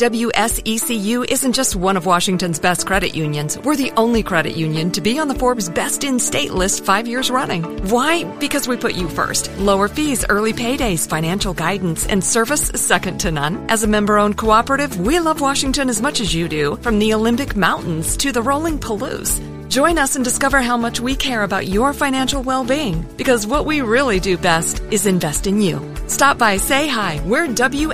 WSECU isn't just one of Washington's best credit unions. We're the only credit union to be on the Forbes Best in State list 5 years running. Why? Because we put you first. Lower fees, early paydays, financial guidance, and service second to none. As a member-owned cooperative, we love Washington as much as you do, from the Olympic Mountains to the rolling Palouse. Join us and discover how much we care about your financial well-being, because what we really do best is invest in you. Stop by, say hi. We're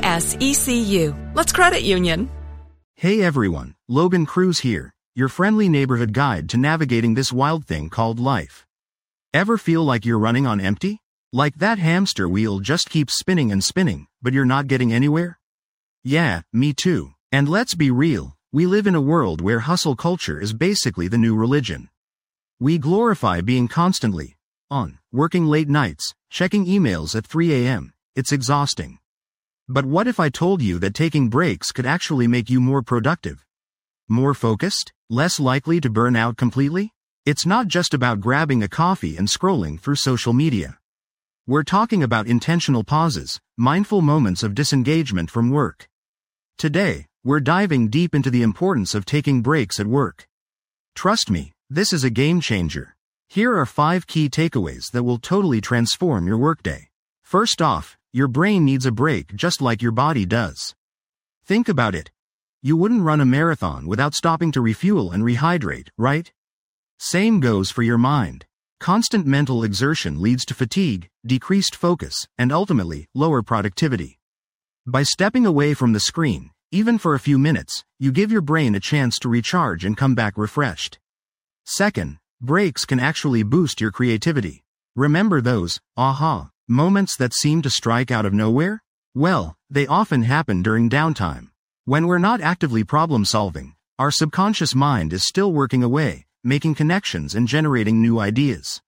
WSECU. Let's credit union. Hey everyone, Logan Cruz here, your friendly neighborhood guide to navigating this wild thing called life. Ever feel like you're running on empty? Like that hamster wheel just keeps spinning and spinning, but you're not getting anywhere? Yeah, me too. And let's be real. We live in a world where hustle culture is basically the new religion. We glorify being constantly on, working late nights, checking emails at 3 a.m. It's exhausting. But what if I told you that taking breaks could actually make you more productive? More focused? Less likely to burn out completely? It's not just about grabbing a coffee and scrolling through social media. We're talking about intentional pauses, mindful moments of disengagement from work. Today, we're diving deep into the importance of taking breaks at work. Trust me, this is a game changer. Here are 5 key takeaways that will totally transform your workday. First off, your brain needs a break just like your body does. Think about it. You wouldn't run a marathon without stopping to refuel and rehydrate, right? Same goes for your mind. Constant mental exertion leads to fatigue, decreased focus, and ultimately, lower productivity. By stepping away from the screen, even for a few minutes, you give your brain a chance to recharge and come back refreshed. Second, breaks can actually boost your creativity. Remember those aha moments that seem to strike out of nowhere? Well, they often happen during downtime. When we're not actively problem solving, our subconscious mind is still working away, making connections and generating new ideas.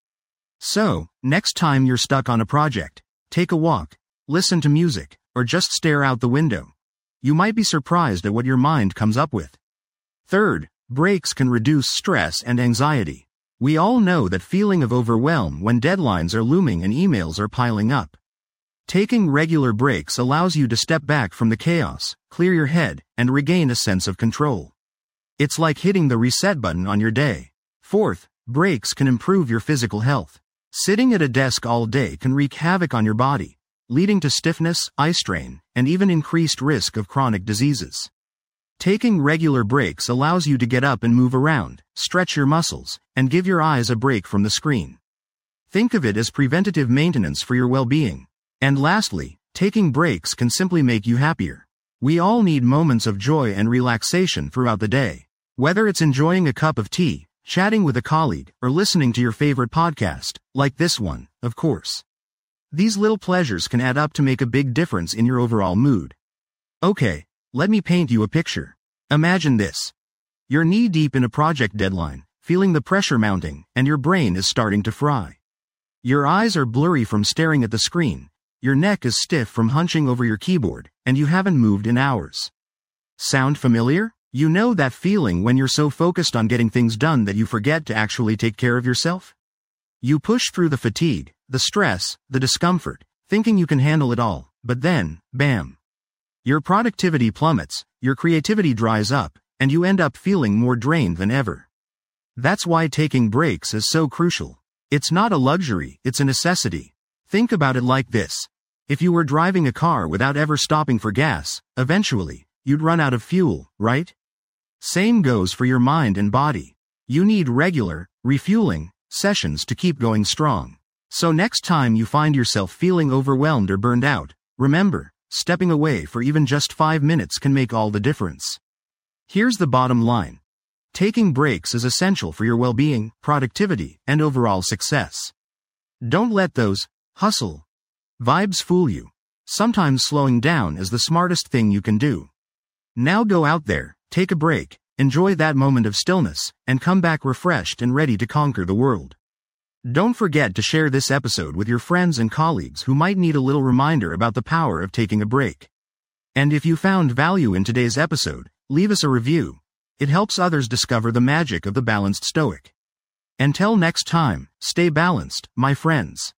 So, next time you're stuck on a project, take a walk, listen to music, or just stare out the window. You might be surprised at what your mind comes up with. Third, breaks can reduce stress and anxiety. We all know that feeling of overwhelm when deadlines are looming and emails are piling up. Taking regular breaks allows you to step back from the chaos, clear your head, and regain a sense of control. It's like hitting the reset button on your day. Fourth, breaks can improve your physical health. Sitting at a desk all day can wreak havoc on your body, leading to stiffness, eye strain, and even increased risk of chronic diseases. Taking regular breaks allows you to get up and move around, stretch your muscles, and give your eyes a break from the screen. Think of it as preventative maintenance for your well-being. And lastly, taking breaks can simply make you happier. We all need moments of joy and relaxation throughout the day. Whether it's enjoying a cup of tea, chatting with a colleague, or listening to your favorite podcast, like this one, of course. These little pleasures can add up to make a big difference in your overall mood. Okay, let me paint you a picture. Imagine this. You're knee-deep in a project deadline, feeling the pressure mounting, and your brain is starting to fry. Your eyes are blurry from staring at the screen, your neck is stiff from hunching over your keyboard, and you haven't moved in hours. Sound familiar? You know that feeling when you're so focused on getting things done that you forget to actually take care of yourself? You push through the fatigue, the stress, the discomfort, thinking you can handle it all, but then, bam. Your productivity plummets, your creativity dries up, and you end up feeling more drained than ever. That's why taking breaks is so crucial. It's not a luxury, it's a necessity. Think about it like this. If you were driving a car without ever stopping for gas, eventually, you'd run out of fuel, right? Same goes for your mind and body. You need regular, refueling sessions to keep going strong. So next time you find yourself feeling overwhelmed or burned out, remember, stepping away for even just 5 minutes can make all the difference. Here's the bottom line. Taking breaks is essential for your well-being, productivity, and overall success. Don't let those hustle vibes fool you. Sometimes slowing down is the smartest thing you can do. Now go out there, take a break, enjoy that moment of stillness, and come back refreshed and ready to conquer the world. Don't forget to share this episode with your friends and colleagues who might need a little reminder about the power of taking a break. And if you found value in today's episode, leave us a review. It helps others discover the magic of the balanced Stoic. Until next time, stay balanced, my friends.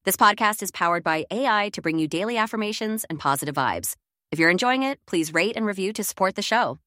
This podcast is powered by AI to bring you daily affirmations and positive vibes. If you're enjoying it, please rate and review to support the show.